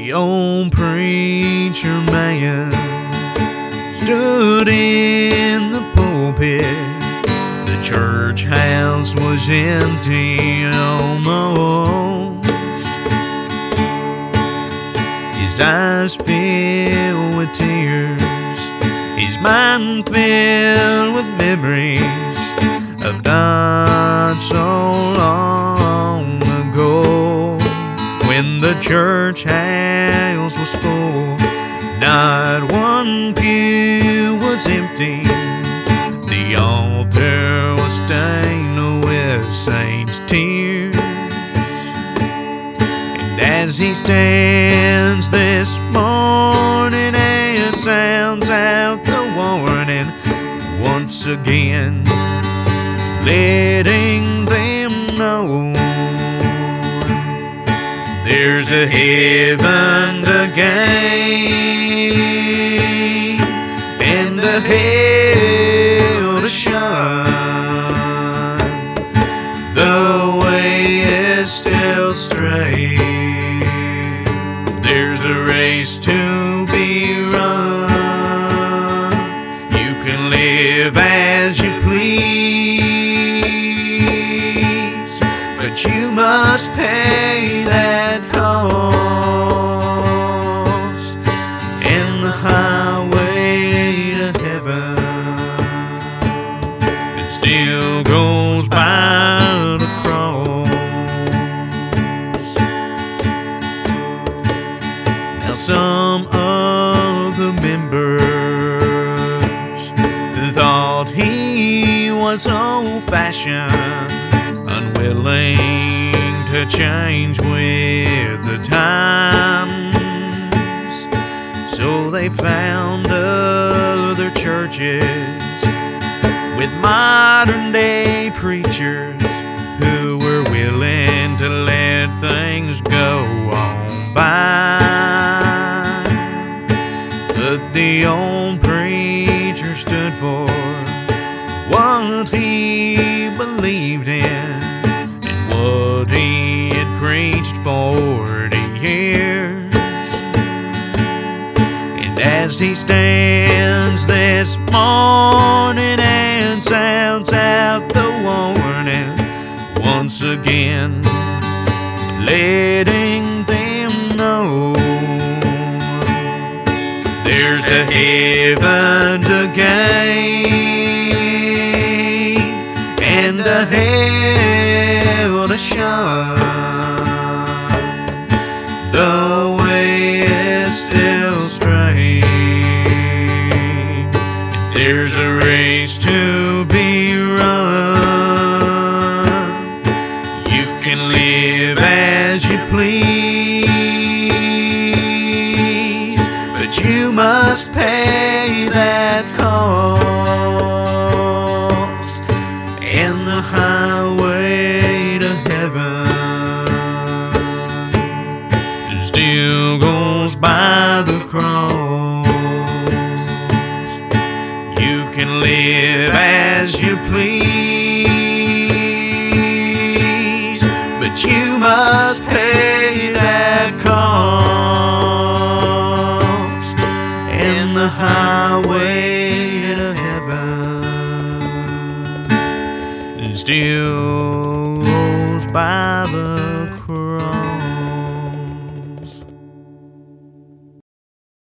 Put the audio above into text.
The old preacher man stood in the pulpit. The church house was empty almost. His eyes filled with tears, his mind filled with memories of not so long ago, when the church house was full. Not one pew was empty. The altar was stained with saints' tears. And as he stands this morning and sounds out the warning once again, letting them know there's a heaven to gain and a hell to shun. The way is still straight. There's a race to be run. You can live as you please, but you must pay that cost. And the highway to heaven, it still goes by the cross. Now some of the members thought he was old-fashioned, unwilling to change with the times. So they found other churches with modern-day preachers who were willing to let things go on by. But the old preacher stood for what he believed in, what he had preached 40 years. And as he stands this morning and sounds out the warning once again, letting them know there's a heaven to gain and a hell to shun. The way is still straight. There's a race to be run. You can live as you please, but you must pay that cost. And the highway to heaven still goes by the cross. You can live as you please, but you must pay that cost. And the highway to heaven still